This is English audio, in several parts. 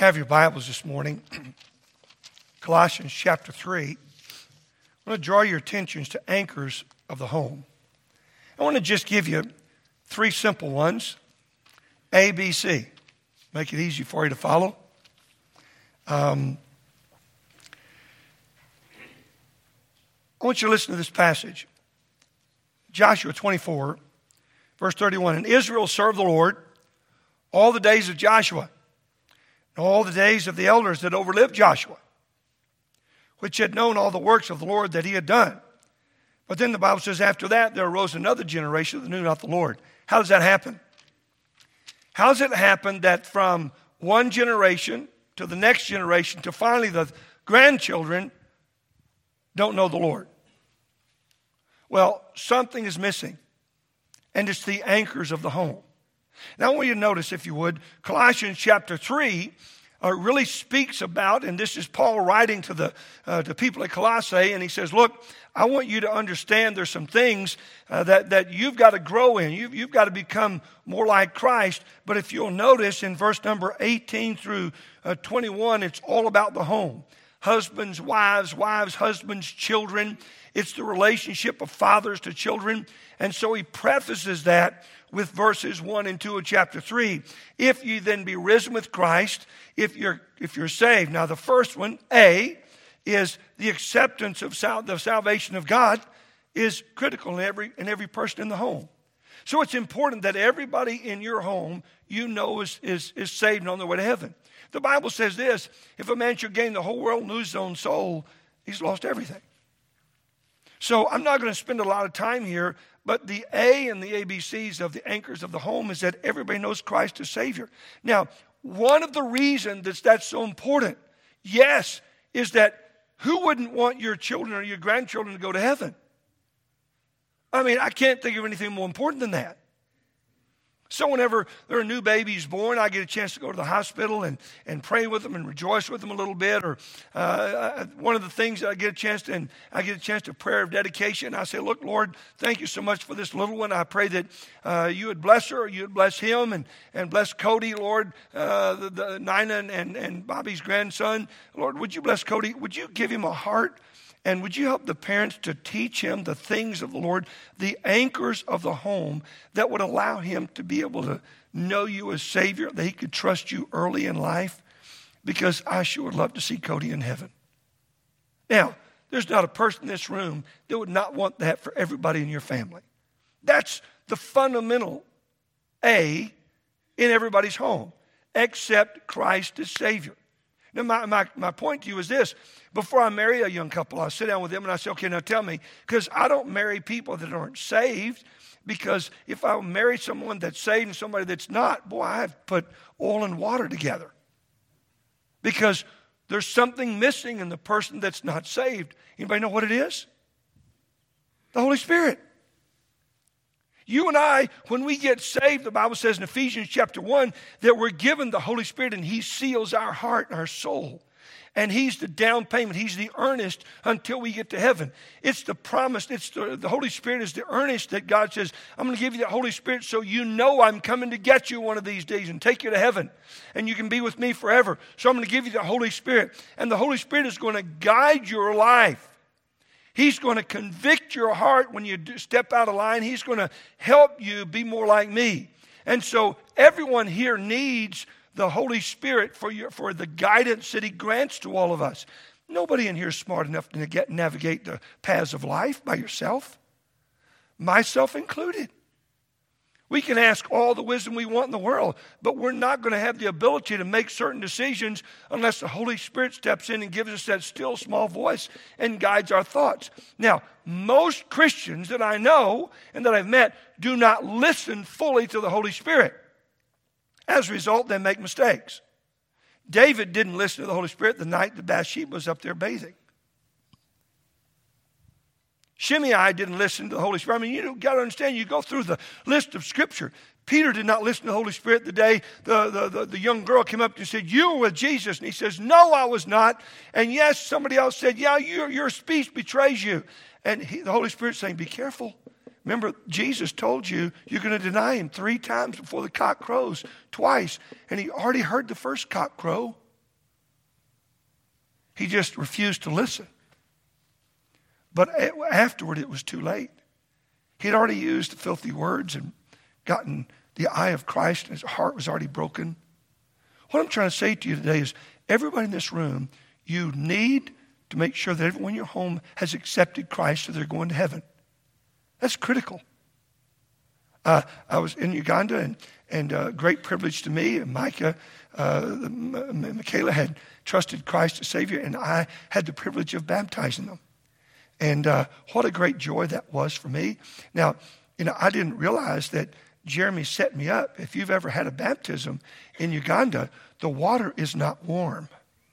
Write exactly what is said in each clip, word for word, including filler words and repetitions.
have your Bibles this morning, Colossians chapter three, I want to draw your attentions to anchors of the home. I want to just give you three simple ones, A, B, C. Make it easy for you to follow. Um, I want you to listen to this passage. Joshua twenty-four, verse thirty-one. And Israel served the Lord all the days of Joshua, and all the days of the elders that overlived Joshua, which had known all the works of the Lord that he had done. But then the Bible says, after that, there arose another generation that knew not the Lord. How does that happen? How does it happen that from one generation to the next generation to finally the grandchildren don't know the Lord? Well, something is missing, and it's the anchors of the home. Now I want you to notice, if you would, Colossians chapter three uh, really speaks about, and this is Paul writing to the uh, to people at Colossae, and he says, look, I want you to understand there's some things uh, that, that you've got to grow in. You've, you've got to become more like Christ. But if you'll notice in verse number eighteen through uh, twenty-one, it's all about the home. Husbands, wives, wives, husbands, children. It's the relationship of fathers to children. And so he prefaces that with verses one and two of chapter three. If you then be risen with Christ, if you're if you're saved. Now the first one, A, is the acceptance of sal- the salvation of God is critical in every in every person in the home. So it's important that everybody in your home you know is, is, is saved and on their way to heaven. The Bible says this, if a man should gain the whole world and lose his own soul, he's lost everything. So I'm not going to spend a lot of time here, but the A and the A B Cs of the anchors of the home is that everybody knows Christ as Savior. Now, one of the reasons that that's so important, yes, is that who wouldn't want your children or your grandchildren to go to heaven? I mean, I can't think of anything more important than that. So whenever there are new babies born, I get a chance to go to the hospital and, and pray with them and rejoice with them a little bit. Or uh, one of the things that I get a chance to, and I get a chance to prayer of dedication. I say, look, Lord, thank you so much for this little one. I pray that uh, you would bless her, or you would bless him, and, and bless Cody, Lord, uh, the, the Nina and, and, and Bobby's grandson. Lord, would you bless Cody? Would you give him a heart? And would you help the parents to teach him the things of the Lord, the anchors of the home that would allow him to be able to know you as Savior, that he could trust you early in life? Because I sure would love to see Cody in heaven. Now, there's not a person in this room that would not want that for everybody in your family. That's the fundamental A in everybody's home. Accept Christ as Savior. Now, my, my, my point to you is this. Before I marry a young couple, I sit down with them and I say, okay, now tell me, because I don't marry people that aren't saved, because if I marry someone that's saved and somebody that's not, boy, I have to put oil and water together. Because there's something missing in the person that's not saved. Anybody know what it is? The Holy Spirit. You and I, when we get saved, the Bible says in Ephesians chapter one that we're given the Holy Spirit and he seals our heart and our soul. And he's the down payment. He's the earnest until we get to heaven. It's the promise. It's the, the Holy Spirit is the earnest that God says, I'm going to give you the Holy Spirit so you know I'm coming to get you one of these days and take you to heaven. And you can be with me forever. So I'm going to give you the Holy Spirit. And the Holy Spirit is going to guide your life. He's going to convict your heart when you step out of line. He's going to help you be more like me. And so everyone here needs the Holy Spirit for your, for the guidance that he grants to all of us. Nobody in here is smart enough to get, navigate the paths of life by yourself, myself included. We can ask all the wisdom we want in the world, but we're not going to have the ability to make certain decisions unless the Holy Spirit steps in and gives us that still small voice and guides our thoughts. Now, most Christians that I know and that I've met do not listen fully to the Holy Spirit. As a result, they make mistakes. David didn't listen to the Holy Spirit the night that Bathsheba was up there bathing. Shimei didn't listen to the Holy Spirit. I mean, you got to understand, you go through the list of Scripture. Peter did not listen to the Holy Spirit the day the, the, the, the young girl came up and said, you were with Jesus. And he says, no, I was not. And yes, somebody else said, yeah, your, your speech betrays you. And he, the Holy Spirit saying, be careful. Remember, Jesus told you you're going to deny him three times before the cock crows, twice. And he already heard the first cock crow. He just refused to listen. But afterward, it was too late. He'd already used the filthy words and gotten the eye of Christ, and his heart was already broken. What I'm trying to say to you today is, everybody in this room, you need to make sure that everyone in your home has accepted Christ so they're going to heaven. That's critical. Uh, I was in Uganda, and, and uh, great privilege to me, and Micah, uh, M- Michaela had trusted Christ as Savior, and I had the privilege of baptizing them. And uh, what a great joy that was for me. Now, you know, I didn't realize that Jeremy set me up. If you've ever had a baptism in Uganda, the water is not warm.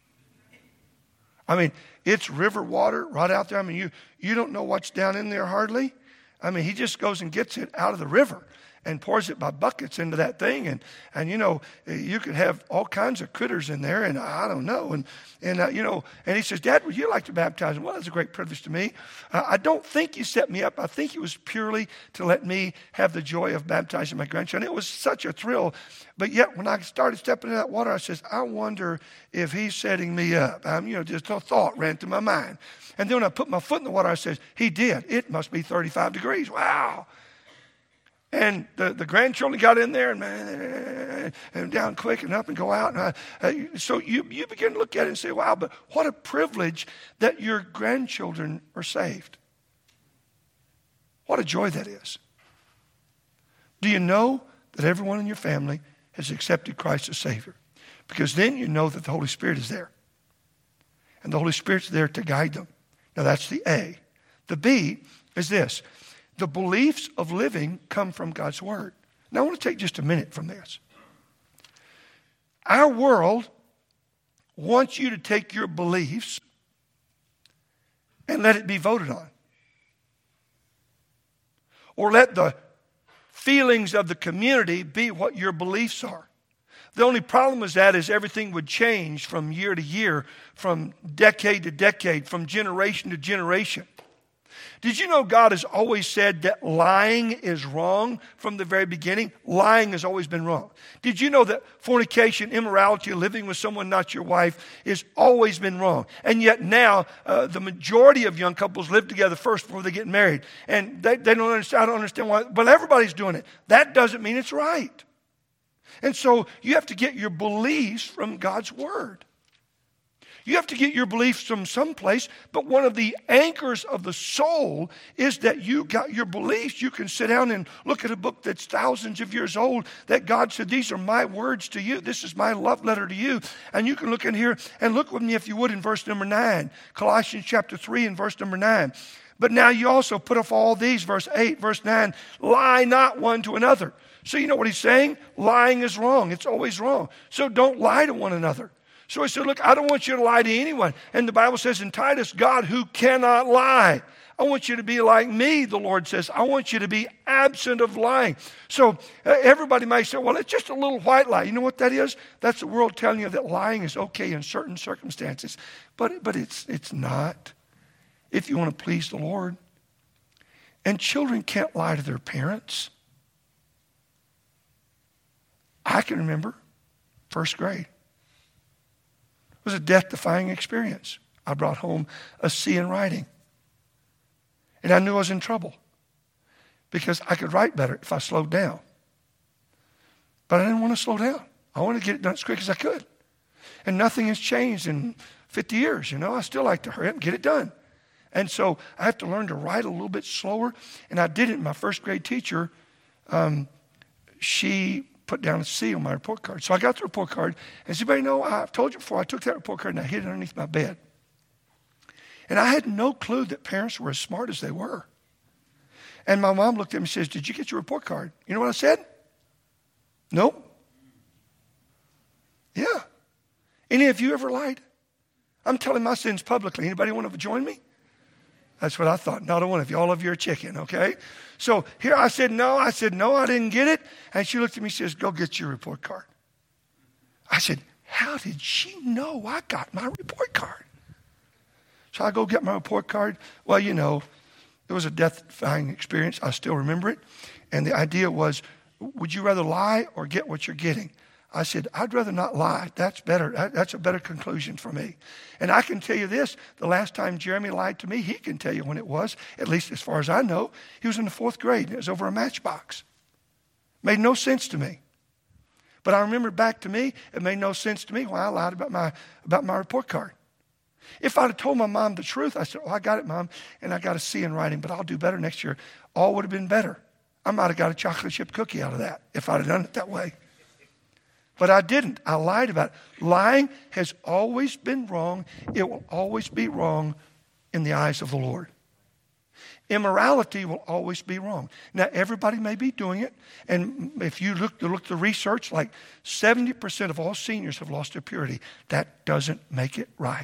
I mean, it's river water right out there. I mean, you, you don't know what's down in there hardly. I mean, he just goes and gets it out of the river and pours it by buckets into that thing. And, and you know, you could have all kinds of critters in there, and I don't know. And, and uh, you know, and he says, Dad, would you like to baptize him? Well, that's a great privilege to me. Uh, I don't think he set me up. I think it was purely to let me have the joy of baptizing my grandchild. It was such a thrill. But yet, when I started stepping in that water, I says, I wonder if he's setting me up. Um, you know, just a thought ran through my mind. And then when I put my foot in the water, I says, he did. It must be thirty-five degrees. Wow. And the, the grandchildren got in there and, man, and down quick and up and go out. And I, uh, so you, you begin to look at it and say, wow, but what a privilege that your grandchildren are saved. What a joy that is. Do you know that everyone in your family has accepted Christ as Savior? Because then you know that the Holy Spirit is there. And the Holy Spirit's there to guide them. Now that's the A. The B is this. The beliefs of living come from God's Word. Now I want to take just a minute from this. Our world wants you to take your beliefs and let it be voted on. Or let the feelings of the community be what your beliefs are. The only problem with that is everything would change from year to year, from decade to decade, from generation to generation. Did you know God has always said that lying is wrong from the very beginning? Lying has always been wrong. Did you know that fornication, immorality, living with someone not your wife has always been wrong? And yet now, uh, the majority of young couples live together first before they get married. And they, they don't understand, I don't understand why, but everybody's doing it. That doesn't mean it's right. And so you have to get your beliefs from God's Word. You have to get your beliefs from someplace, but one of the anchors of the soul is that you got your beliefs. You can sit down and look at a book that's thousands of years old that God said, these are my words to you. This is my love letter to you. And you can look in here and look with me, if you would, in verse number nine. Colossians chapter three and verse number nine. But now you also put off all these, verse eight, verse nine, lie not one to another. So you know what he's saying? Lying is wrong. It's always wrong. So don't lie to one another. So he said, look, I don't want you to lie to anyone. And the Bible says in Titus, God who cannot lie. I want you to be like me, the Lord says. I want you to be absent of lying. So uh, everybody might say, well, it's just a little white lie. You know what that is? That's the world telling you that lying is okay in certain circumstances. But, but it's, it's not if you want to please the Lord. And children can't lie to their parents. I can remember first grade. It was a death-defying experience. I brought home a C in writing. And I knew I was in trouble because I could write better if I slowed down. But I didn't want to slow down. I wanted to get it done as quick as I could. And nothing has changed in fifty years, you know. I still like to hurry up and get it done. And so I have to learn to write a little bit slower. And I did it. My first grade teacher, um, she put down a C on my report card. So I got the report card. And does anybody know, I've told you before, I took that report card and I hid it underneath my bed. And I had no clue that parents were as smart as they were. And my mom looked at me and says, did you get your report card? You know what I said? Nope. Yeah. Any of you ever lied? I'm telling my sins publicly. Anybody want to join me? That's what I thought. Not a one of you. All of you are chicken, okay? So here I said, no. I said, no, I didn't get it. And she looked at me and says, go get your report card. I said, how did she know I got my report card? So I go get my report card. Well, you know, it was a death-defying experience. I still remember it. And the idea was, would you rather lie or get what you're getting? I said, I'd rather not lie. That's better. That, that's a better conclusion for me. And I can tell you this, the last time Jeremy lied to me, he can tell you when it was, at least as far as I know. He was in the fourth grade, and it was over a Matchbox. Made no sense to me. But I remember back to me, it made no sense to me when I lied about my, about my report card. If I'd have told my mom the truth, I said, oh, I got it, Mom, and I got a C in writing, but I'll do better next year. All would have been better. I might have got a chocolate chip cookie out of that if I'd have done it that way. But I didn't. I lied about it. Lying has always been wrong. It will always be wrong in the eyes of the Lord. Immorality will always be wrong. Now, everybody may be doing it. And if you look, look at the research, like seventy percent of all seniors have lost their purity. That doesn't make it right.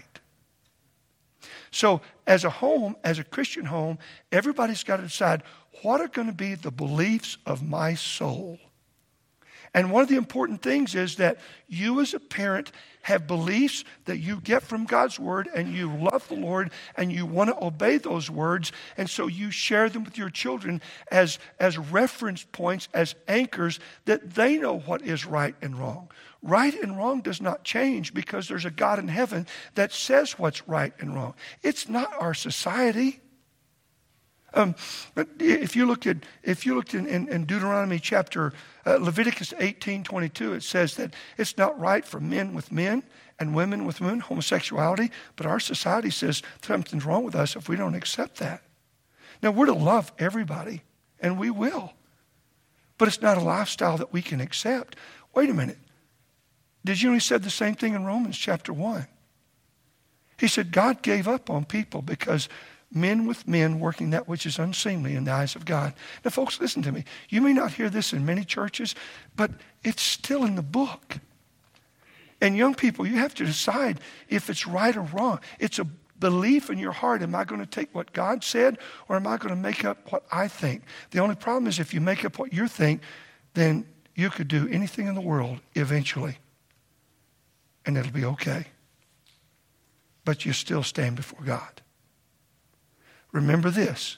So as a home, as a Christian home, everybody's got to decide, what are going to be the beliefs of my soul? And one of the important things is that you as a parent have beliefs that you get from God's Word, and you love the Lord and you want to obey those words. And so you share them with your children as, as reference points, as anchors, that they know what is right and wrong. Right and wrong does not change because there's a God in heaven that says what's right and wrong. It's not our society. Um, but if you looked at if you looked in, in, in Deuteronomy chapter uh, Leviticus eighteen twenty-two, it says that it's not right for men with men and women with women, homosexuality. But our society says something's wrong with us if we don't accept that. Now we're to love everybody, and we will, but it's not a lifestyle that we can accept. Wait a minute. Did you know he said the same thing in Romans chapter one? He said God gave up on people because men with men working that which is unseemly in the eyes of God. Now, folks, listen to me. You may not hear this in many churches, but it's still in the book. And young people, you have to decide if it's right or wrong. It's a belief in your heart. Am I going to take what God said, or am I going to make up what I think? The only problem is if you make up what you think, then you could do anything in the world eventually, and it'll be okay. But you still stand before God. Remember this.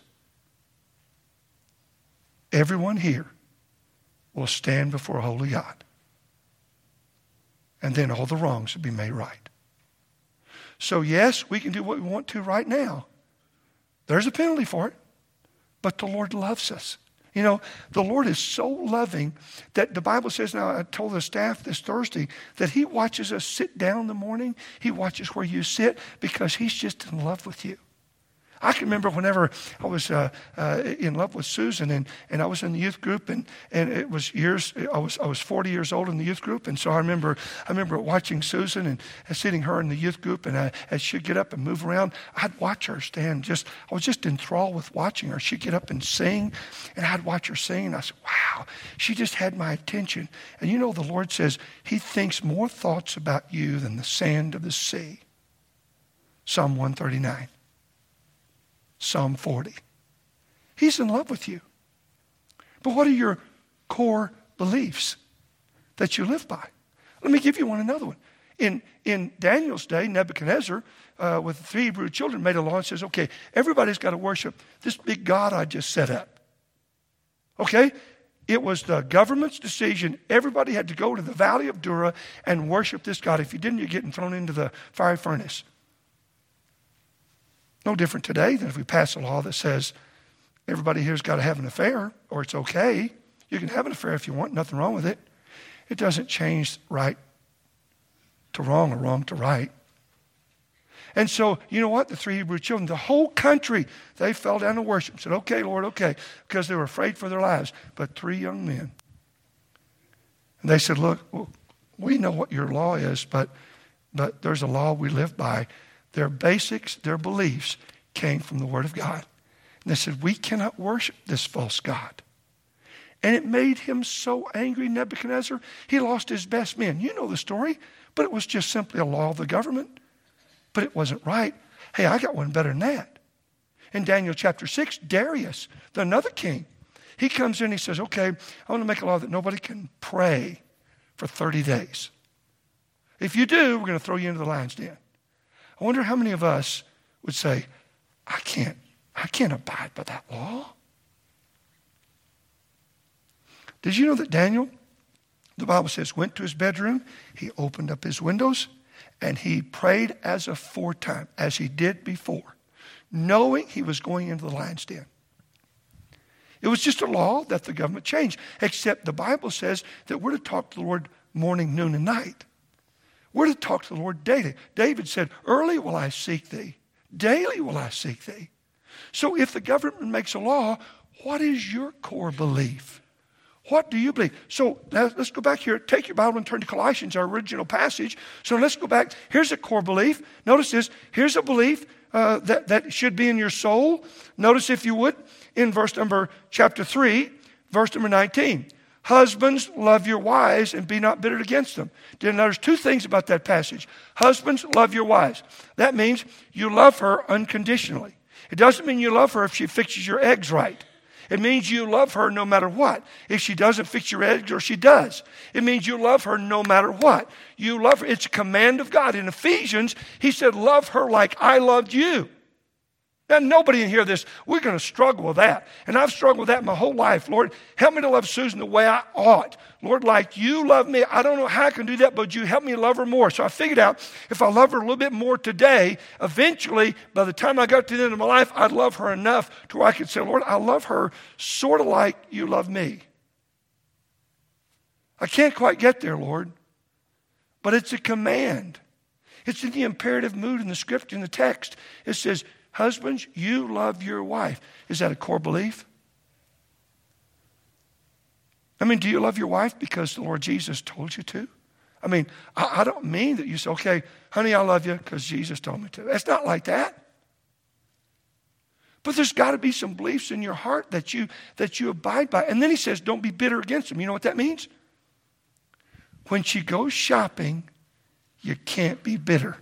Everyone here will stand before a holy God. And then all the wrongs will be made right. So yes, we can do what we want to right now. There's a penalty for it. But the Lord loves us. You know, the Lord is so loving that the Bible says, now I told the staff this Thursday, that he watches us sit down in the morning. He watches where you sit because he's just in love with you. I can remember whenever I was uh, uh, in love with Susan, and, and I was in the youth group, and, and it was years. I was I was forty years old in the youth group, and so I remember I remember watching Susan and, and sitting her in the youth group, and I, as she'd get up and move around, I'd watch her stand. Just I was just enthralled with watching her. She'd get up and sing, and I'd watch her sing, and I said, "Wow, she just had my attention." And you know, the Lord says He thinks more thoughts about you than the sand of the sea. Psalm one thirty-nine. Psalm forty. He's in love with you. But what are your core beliefs that you live by? Let me give you one another one. In, in Daniel's day, Nebuchadnezzar, uh, with the three Hebrew children, made a law and says, okay, everybody's got to worship this big God I just set up. Okay? It was the government's decision. Everybody had to go to the valley of Dura and worship this God. If you didn't, you're getting thrown into the fiery furnace. No different today than if we pass a law that says everybody here's got to have an affair, or it's okay. You can have an affair if you want, nothing wrong with it. It doesn't change right to wrong or wrong to right. And so, you know what? The three Hebrew children, the whole country, they fell down to worship and said, okay, Lord, okay, because they were afraid for their lives. But three young men, and they said, look, we know what your law is, but, but there's a law we live by. Their basics, their beliefs came from the Word of God. And they said, we cannot worship this false God. And it made him so angry, Nebuchadnezzar, he lost his best men. You know the story, but it was just simply a law of the government. But it wasn't right. Hey, I got one better than that. In Daniel chapter six, Darius, the another king, he comes in, he says, okay, I want to make a law that nobody can pray for thirty days. If you do, we're going to throw you into the lion's den. I wonder how many of us would say, I can't, I can't abide by that law. Did you know that Daniel the Bible says, went to his bedroom, he opened up his windows, and he prayed as aforetime, as he did before, knowing he was going into the lion's den. It was just a law that the government changed, except the Bible says that we're to talk to the Lord morning, noon, and night. We're to talk to the Lord daily. David said, early will I seek thee. Daily will I seek thee. So if the government makes a law, what is your core belief? What do you believe? So now let's go back here. Take your Bible and turn to Colossians, our original passage. So let's go back. Here's a core belief. Notice this. Here's a belief uh, that, that should be in your soul. Notice, if you would, in verse number chapter three, verse number nineteen. Husbands, love your wives and be not bitter against them. Now, there's two things about that passage. Husbands, love your wives. That means you love her unconditionally. It doesn't mean you love her if she fixes your eggs right. It means you love her no matter what. If she doesn't fix your eggs, or she does. It means you love her no matter what. You love her. It's a command of God. In Ephesians, he said, love her like I loved you. Now, nobody in here this, we're going to struggle with that. And I've struggled with that my whole life. Lord, help me to love Susan the way I ought. Lord, like you love me, I don't know how I can do that, but you help me love her more. So I figured out if I love her a little bit more today, eventually, by the time I got to the end of my life, I'd love her enough to where I could say, Lord, I love her sort of like you love me. I can't quite get there, Lord, but it's a command. It's in the imperative mood in the scripture, in the text. It says, husbands, you love your wife. Is that a core belief? I mean, do you love your wife because the Lord Jesus told you to? I mean, I, I don't mean that you say, okay, honey, I love you because Jesus told me to. It's not like that. But there's got to be some beliefs in your heart that you, that you abide by. And then he says, don't be bitter against them. You know what that means? When she goes shopping, you can't be bitter.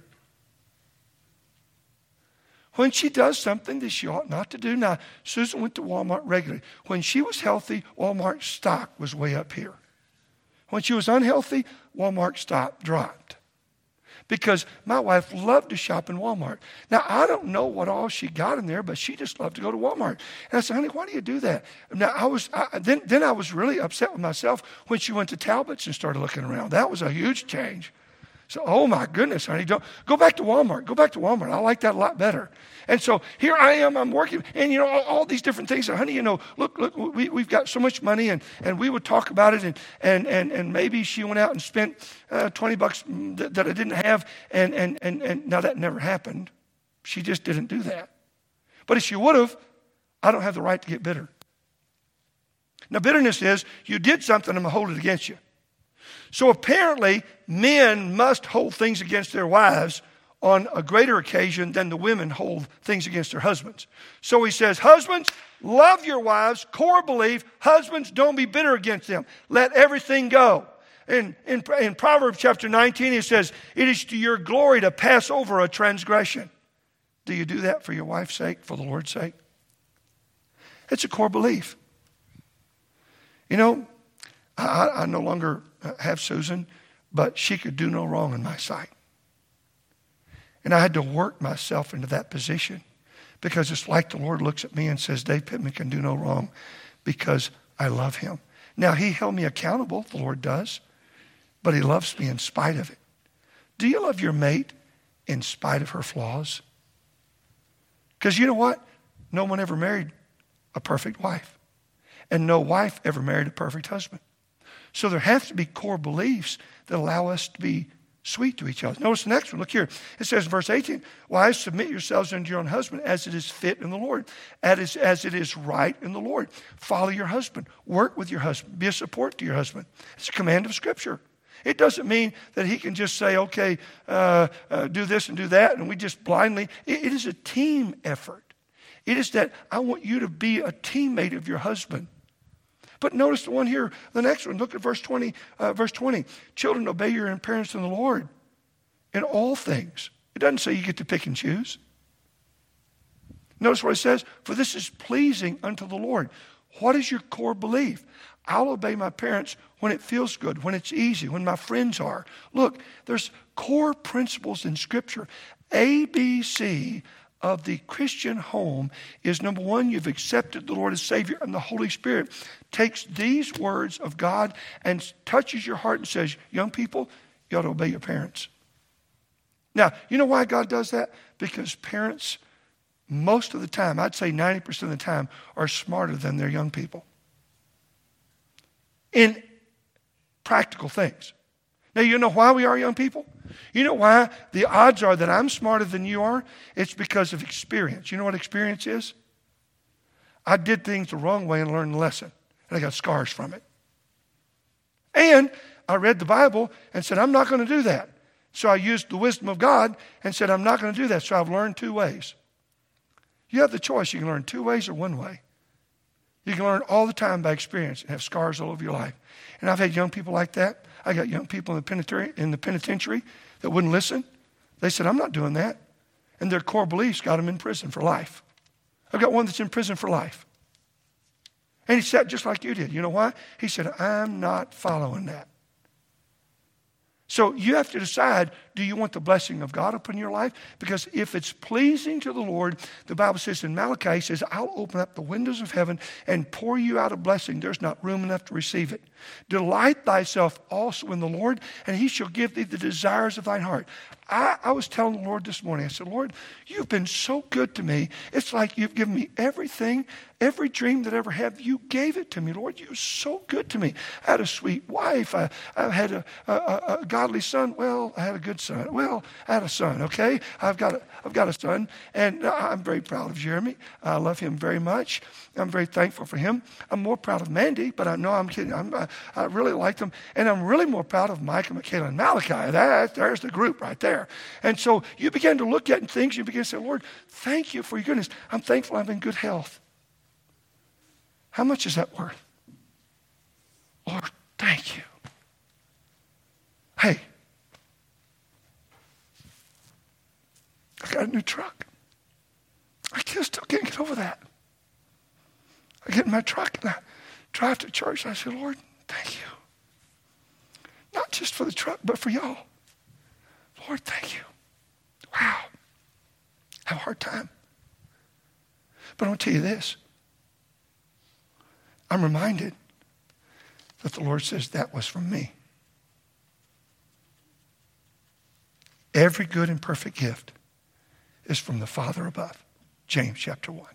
When she does something that she ought not to do. Now, Susan went to Walmart regularly. When she was healthy, Walmart stock was way up here. When she was unhealthy, Walmart stock dropped. Because my wife loved to shop in Walmart. Now, I don't know what all she got in there, but she just loved to go to Walmart. And I said, honey, why do you do that? Now, I was I, then, then I was really upset with myself when she went to Talbot's and started looking around. That was a huge change. So, oh my goodness, honey, don't go back to Walmart. Go back to Walmart. I like that a lot better. And so here I am, I'm working, and you know, all, all these different things. So, honey, you know, look, look, we, we've got so much money, and, and we would talk about it, and and and, and maybe she went out and spent uh, twenty bucks that, that I didn't have, and, and, and, and now that never happened. She just didn't do that. But if she would have, I don't have the right to get bitter. Now, bitterness is you did something, I'm going to hold it against you. So apparently, men must hold things against their wives on a greater occasion than the women hold things against their husbands. So he says, husbands, love your wives, core belief. Husbands, don't be bitter against them. Let everything go. In, in, in Proverbs chapter nineteen, he says, it is to your glory to pass over a transgression. Do you do that for your wife's sake, for the Lord's sake? It's a core belief. You know, I, I no longer have Susan, but she could do no wrong in my sight. And I had to work myself into that position because it's like the Lord looks at me and says, Dave Pittman can do no wrong because I love him. Now, he held me accountable, the Lord does, but he loves me in spite of it. Do you love your mate in spite of her flaws? Because you know what? No one ever married a perfect wife, and no wife ever married a perfect husband. So there have to be core beliefs that allow us to be sweet to each other. Notice the next one. Look here. It says in verse eighteen, wives, submit yourselves unto your own husband as it is fit in the Lord, as, as it is right in the Lord. Follow your husband. Work with your husband. Be a support to your husband. It's a command of Scripture. It doesn't mean that he can just say, okay, uh, uh, do this and do that, and we just blindly. It, it is a team effort. It is that I want you to be a teammate of your husband. But notice the one here, the next one. Look at verse twenty. Uh, verse twenty. Children, obey your parents in the Lord in all things. It doesn't say you get to pick and choose. Notice what it says. For this is pleasing unto the Lord. What is your core belief? I'll obey my parents when it feels good, when it's easy, when my friends are. Look, there's core principles in Scripture. A B C of the Christian home is, number one, you've accepted the Lord as Savior, and the Holy Spirit takes these words of God and touches your heart and says, young people, you ought to obey your parents. Now, you know why God does that? Because parents, most of the time, I'd say ninety percent of the time, are smarter than their young people in practical things. Now, you know why we are young people? You know why the odds are that I'm smarter than you are? It's because of experience. You know what experience is? I did things the wrong way and learned the lesson, and I got scars from it. And I read the Bible and said, I'm not going to do that. So I used the wisdom of God and said, I'm not going to do that. So I've learned two ways. You have the choice. You can learn two ways or one way. You can learn all the time by experience and have scars all over your life. And I've had young people like that. I got young people in the penitentiary, in the penitentiary that wouldn't listen. They said, I'm not doing that. And their core beliefs got them in prison for life. I've got one that's in prison for life. And he sat just like you did. You know why? He said, I'm not following that. So you have to decide, do you want the blessing of God upon your life? Because if it's pleasing to the Lord, the Bible says in Malachi, says, I'll open up the windows of heaven and pour you out a blessing. There's not room enough to receive it. Delight thyself also in the Lord, and he shall give thee the desires of thine heart. I, I was telling the Lord this morning, I said, Lord, you've been so good to me. It's like you've given me everything, every dream that I ever had. You gave it to me, Lord. You're so good to me. I had a sweet wife. I, I had a, a, a godly son. Well, I had a good son. Well, I had a son, okay? I've got a, I've got a son, and I'm very proud of Jeremy. I love him very much. I'm very thankful for him. I'm more proud of Mandy, but I know I'm kidding. I'm, I, I really like them. And I'm really more proud of Micah, Michaela, and Malachi. That, there's the group right there. And so you begin to look at things, you begin to say, Lord, thank you for your goodness. I'm thankful I'm in good health. How much is that worth? Lord, thank you. Hey, I got a new truck. I still can't get over that. I get in my truck and I drive to church and I say, Lord, thank you. Not just for the truck, but for y'all. Lord, thank you. Wow. I have a hard time. But I want to tell you this. I'm reminded that the Lord says that was from me. Every good and perfect gift is from the Father above. James chapter one.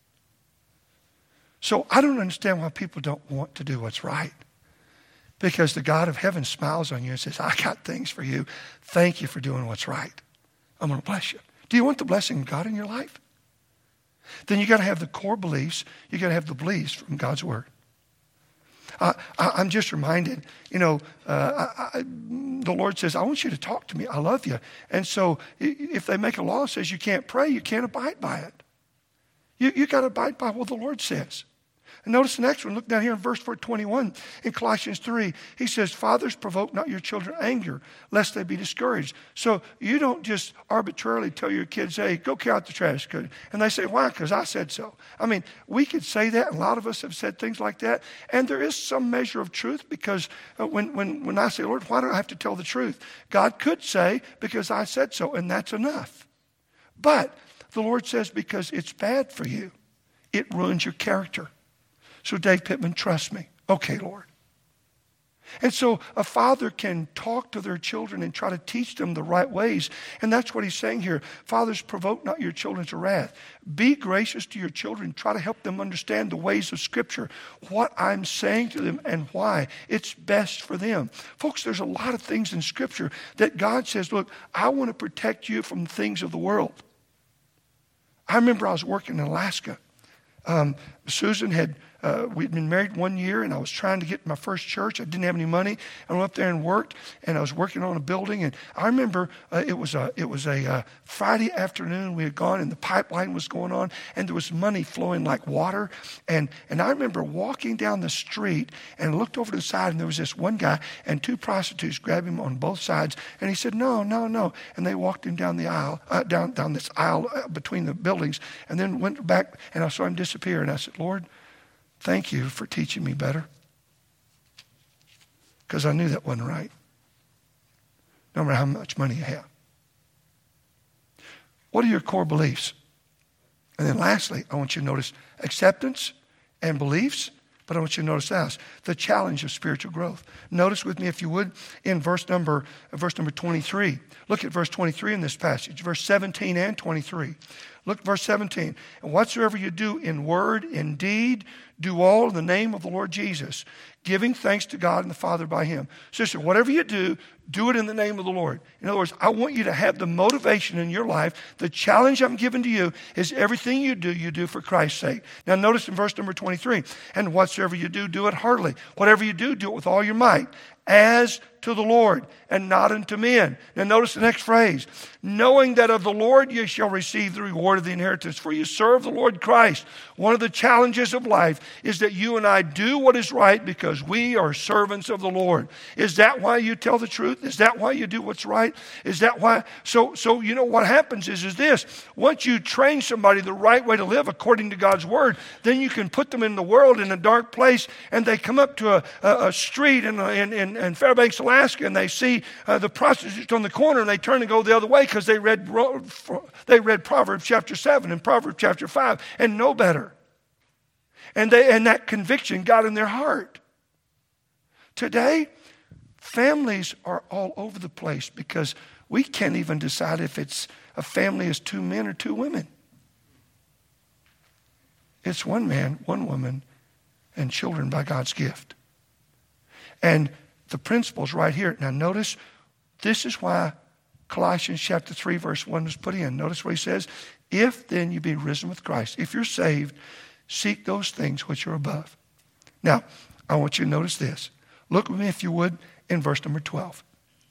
So I don't understand why people don't want to do what's right. Because the God of heaven smiles on you and says, I got things for you. Thank you for doing what's right. I'm going to bless you. Do you want the blessing of God in your life? Then you got to have the core beliefs. You got to have the beliefs from God's word. Uh, I, I'm just reminded, you know, uh, I, I, the Lord says, I want you to talk to me. I love you. And so if they make a law that says you can't pray, you can't abide by it. You, you got to abide by what the Lord says. And notice the next one. Look down here in verse twenty-one in Colossians three. He says, fathers, provoke not your children anger, lest they be discouraged. So you don't just arbitrarily tell your kids, hey, go carry out the trash. And they say, why? Because I said so. I mean, we could say that. And a lot of us have said things like that. And there is some measure of truth because uh, when, when, when I say, Lord, why do I have to tell the truth? God could say, because I said so. And that's enough. But the Lord says, because it's bad for you. It ruins your character. So Dave Pittman, trust me. Okay, Lord. And so a father can talk to their children and try to teach them the right ways. And that's what he's saying here. Fathers, provoke not your children to wrath. Be gracious to your children. Try to help them understand the ways of Scripture, what I'm saying to them and why. It's best for them. Folks, there's a lot of things in Scripture that God says, look, I want to protect you from the things of the world. I remember I was working in Alaska. Um, Susan had, uh, we'd been married one year and I was trying to get my first church. I didn't have any money. I went up there and worked and I was working on a building. And I remember uh, it was a, it was a uh, Friday afternoon. We had gone and the pipeline was going on and there was money flowing like water. And, and I remember walking down the street and looked over to the side and there was this one guy and two prostitutes grabbed him on both sides. And he said, no, no, no. And they walked him down the aisle, uh, down, down this aisle uh, between the buildings and then went back and I saw him disappear. And I said, Lord, thank you for teaching me better. Because I knew that wasn't right. No matter how much money you have. What are your core beliefs? And then lastly, I want you to notice acceptance and beliefs, but I want you to notice this, the challenge of spiritual growth. Notice with me, if you would, in verse number, verse number twenty-three. Look at verse twenty-three in this passage, verse seventeen and twenty-three. Look at verse seventeen. And whatsoever you do in word, in deed, do all in the name of the Lord Jesus, giving thanks to God and the Father by him. Sister, whatever you do, do it in the name of the Lord. In other words, I want you to have the motivation in your life. The challenge I'm giving to you is everything you do, you do for Christ's sake. Now notice in verse number twenty-three, and whatsoever you do, do it heartily. Whatever you do, do it with all your might, as to the Lord and not unto men. Now notice the next phrase. Knowing that of the Lord you shall receive the reward of the inheritance, for you serve the Lord Christ. One of the challenges of life is that you and I do what is right because we are servants of the Lord. Is that why you tell the truth? Is that why you do what's right? Is that why? So, so you know what happens is, is this. Once you train somebody the right way to live according to God's word, then you can put them in the world in a dark place, and they come up to a, a, a street in, in, in, in Fairbanks, Alaska, and they see uh, the prostitutes on the corner, and they turn and go the other way because they read they read Proverbs chapter seven and Proverbs chapter five and know better. And they and that conviction got in their heart. Today, families are all over the place because we can't even decide if it's a family is two men or two women. It's one man, one woman, and children by God's gift. And the principle's right here. Now notice, this is why Colossians chapter three verse one was put in. Notice what he says. If then you be risen with Christ. If you're saved, seek those things which are above. Now, I want you to notice this. Look with me, if you would, in verse number twelve.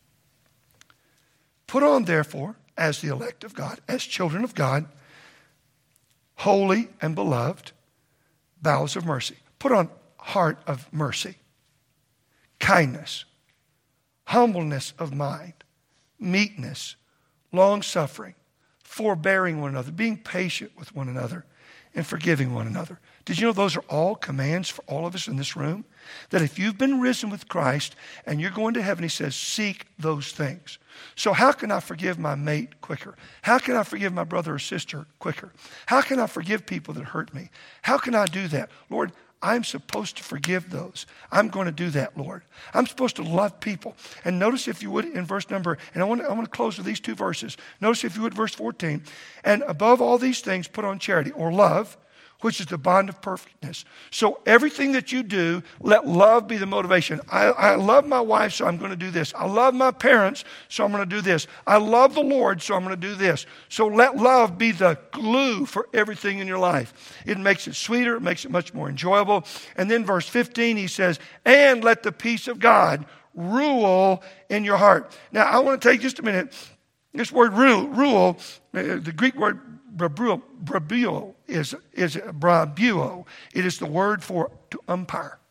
Put on, therefore, as the elect of God, as children of God, holy and beloved, bowels of mercy. Put on heart of mercy, kindness, humbleness of mind, meekness, long-suffering, forbearing one another, being patient with one another, and forgiving one another. Did you know those are all commands for all of us in this room? That if you've been risen with Christ and you're going to heaven, he says, seek those things. So how can I forgive my mate quicker? How can I forgive my brother or sister quicker? How can I forgive people that hurt me? How can I do that? Lord, I'm supposed to forgive those. I'm going to do that, Lord. I'm supposed to love people. And notice, if you would, in verse number, and I want to, I want to close with these two verses. Notice, if you would, verse fourteen. And above all these things, put on charity, or love, which is the bond of perfectness. So everything that you do, let love be the motivation. I, I love my wife, so I'm going to do this. I love my parents, so I'm going to do this. I love the Lord, so I'm going to do this. So let love be the glue for everything in your life. It makes it sweeter. It makes it much more enjoyable. And then verse fifteen, he says, and let the peace of God rule in your heart. Now, I want to take just a minute. This word rule, rule, the Greek word Brabuo, brabuo is, is brabuo. It is the word for to umpire.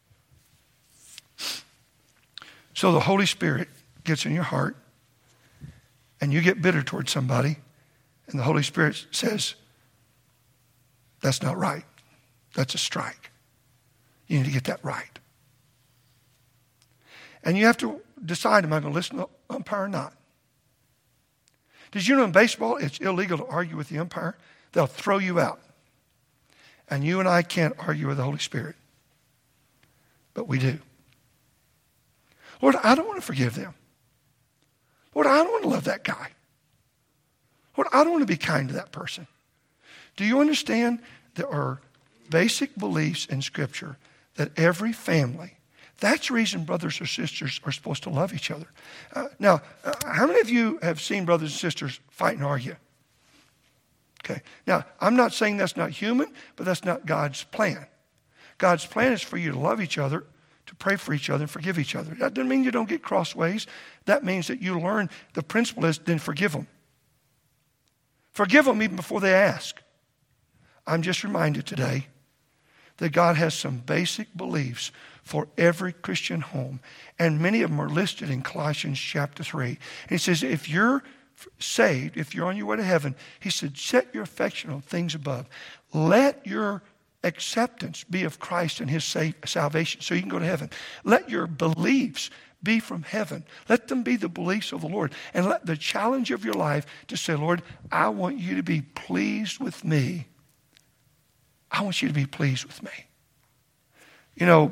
So the Holy Spirit gets in your heart and you get bitter towards somebody, and the Holy Spirit says, that's not right. That's a strike. You need to get that right. And you have to decide, am I going to listen to the umpire or not? Did you know in baseball it's illegal to argue with the umpire? They'll throw you out. And you and I can't argue with the Holy Spirit. But we do. Lord, I don't want to forgive them. Lord, I don't want to love that guy. Lord, I don't want to be kind to that person. Do you understand there are basic beliefs in Scripture that every family, that's the reason brothers or sisters are supposed to love each other. Uh, now, uh, how many of you have seen brothers and sisters fight and argue? Okay. Now, I'm not saying that's not human, but that's not God's plan. God's plan is for you to love each other, to pray for each other, and forgive each other. That doesn't mean you don't get crossways. That means that you learn the principle is then forgive them. Forgive them even before they ask. I'm just reminded today that God has some basic beliefs for every Christian home. And many of them are listed in Colossians chapter three. And he says, if you're saved, if you're on your way to heaven, he said, set your affection on things above. Let your acceptance be of Christ and his salvation so you can go to heaven. Let your beliefs be from heaven. Let them be the beliefs of the Lord. And let the challenge of your life to say, Lord, I want you to be pleased with me. I want you to be pleased with me. You know,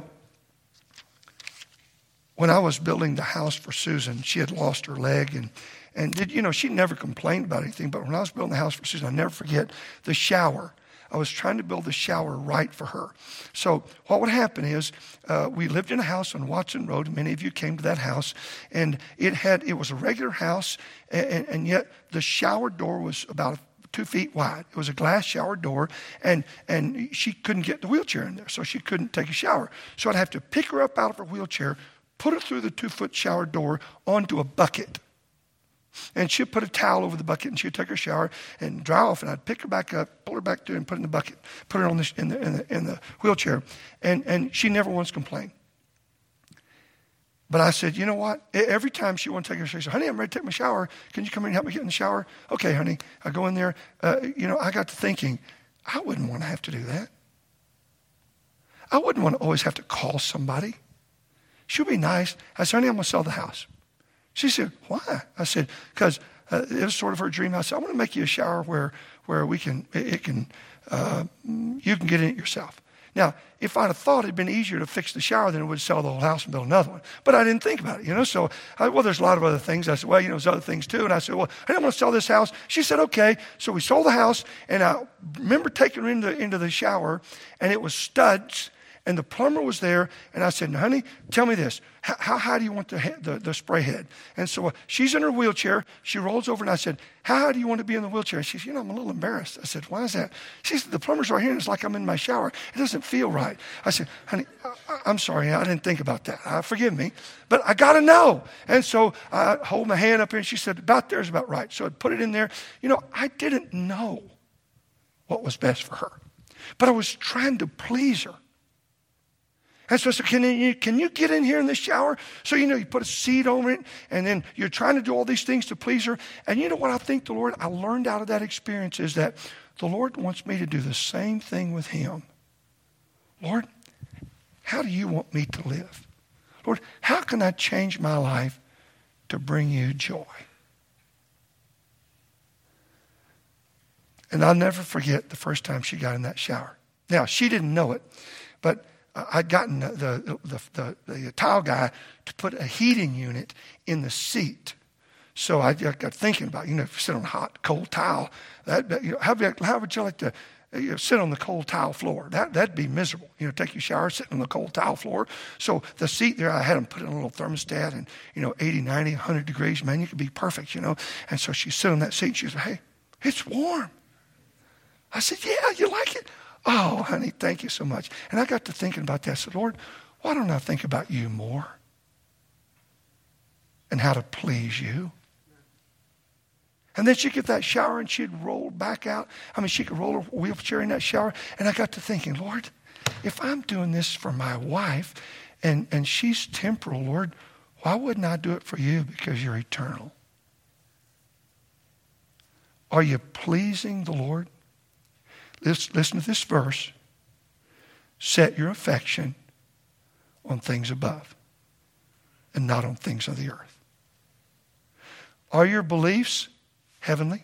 when I was building the house for Susan, she had lost her leg, and and did, you know, she never complained about anything. But when I was building the house for Susan, I'll never forget the shower. I was trying to build the shower right for her. So what would happen is uh, we lived in a house on Watson Road. Many of you came to that house, and it had it was a regular house, and, and yet the shower door was about two feet wide. It was a glass shower door, and and she couldn't get the wheelchair in there, so she couldn't take a shower. So I'd have to pick her up out of her wheelchair, put her through the two-foot shower door onto a bucket. And she'd put a towel over the bucket, and she'd take her shower and dry off, and I'd pick her back up, pull her back through, and put her in the bucket, put her on the, in, the, in, the, in the wheelchair. And, and she never once complained. But I said, you know what? Every time she wanted to take her shower, she said, honey, I'm ready to take my shower. Can you come in and help me get in the shower? Okay, honey. I go in there. Uh, you know, I got to thinking, I wouldn't want to have to do that. I wouldn't want to always have to call somebody. She'll be nice. I said, honey, I'm going to sell the house. She said, why? I said, because uh, it was sort of her dream. I said, I want to make you a shower where where we can, it, it can, uh, you can get in it yourself. Now, if I'd have thought it'd been easier to fix the shower than it would sell the whole house and build another one. But I didn't think about it, you know. So, I, well, there's a lot of other things. I said, well, you know, there's other things too. And I said, well, I don't want to sell this house. She said, okay. So we sold the house, and I remember taking her into, into the shower, and it was studs. And the plumber was there, and I said, honey, tell me this. How, how high do you want the, head, the, the spray head? And so uh, she's in her wheelchair. She rolls over, and I said, how high do you want to be in the wheelchair? She said, you know, I'm a little embarrassed. I said, why is that? She said, the plumber's right here, and it's like I'm in my shower. It doesn't feel right. I said, honey, I, I'm sorry. I didn't think about that. Uh, forgive me. But I got to know. And so I hold my hand up here, and she said, about there's about right. So I put it in there. You know, I didn't know what was best for her. But I was trying to please her. And so I said, can you, can you get in here in the shower? So, you know, you put a seat over it, and then you're trying to do all these things to please her. And you know what I think the Lord, I learned out of that experience is that the Lord wants me to do the same thing with him. Lord, how do you want me to live? Lord, how can I change my life to bring you joy? And I'll never forget the first time she got in that shower. Now, she didn't know it, but I'd gotten the, the, the, the, the tile guy to put a heating unit in the seat. So I got thinking about, you know, if you sit on a hot, cold tile, that, you know, how, how would you like to you know, sit on the cold tile floor? That, that'd be miserable. You know, take your shower, sit on the cold tile floor. So the seat there, I had them put in a little thermostat and, you know, eighty, ninety, one hundred degrees. Man, you could be perfect, you know. And so she sit on that seat and she said, hey, it's warm. I said, yeah, you like it? Oh, honey, thank you so much. And I got to thinking about that. I said, Lord, why don't I think about you more and how to please you? And then she'd get that shower and she'd roll back out. I mean, she could roll her wheelchair in that shower. And I got to thinking, Lord, if I'm doing this for my wife and, and she's temporal, Lord, why wouldn't I do it for you because you're eternal? Are you pleasing the Lord? Listen to this verse. Set your affection on things above and not on things of the earth. Are your beliefs heavenly?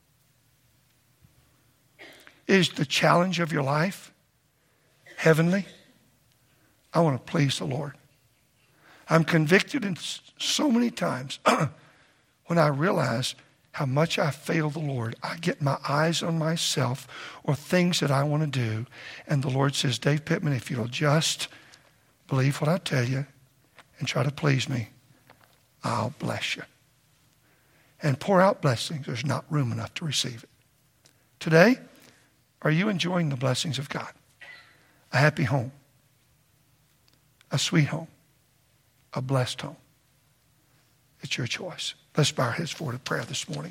Is the challenge of your life heavenly? I want to please the Lord. I'm convicted in so many times when I realize how much I fail the Lord. I get my eyes on myself or things that I want to do. And the Lord says, Dave Pittman, if you'll just believe what I tell you and try to please me, I'll bless you. And pour out blessings. There's not room enough to receive it. Today, are you enjoying the blessings of God? A happy home. A sweet home. A blessed home. It's your choice. Let's bow our heads forward to prayer this morning.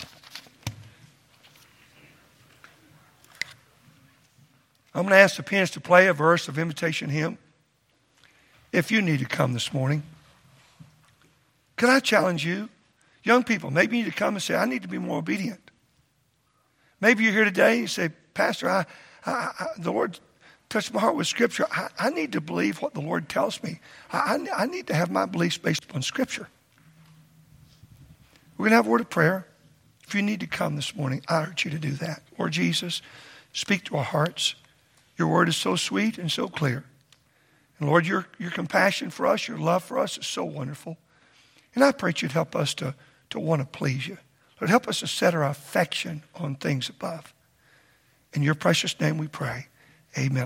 I'm going to ask the pianist to play a verse of invitation hymn. If you need to come this morning, could I challenge you? Young people, maybe you need to come and say, I need to be more obedient. Maybe you're here today and you say, Pastor, I, I, I, the Lord touched my heart with Scripture. I, I need to believe what the Lord tells me. I, I, I need to have my beliefs based upon Scripture. We're going to have a word of prayer. If you need to come this morning, I urge you to do that. Lord Jesus, speak to our hearts. Your word is so sweet and so clear. And Lord, your, your compassion for us, your love for us is so wonderful. And I pray that you'd help us to, to want to please you. Lord, help us to set our affection on things above. In your precious name we pray. Amen.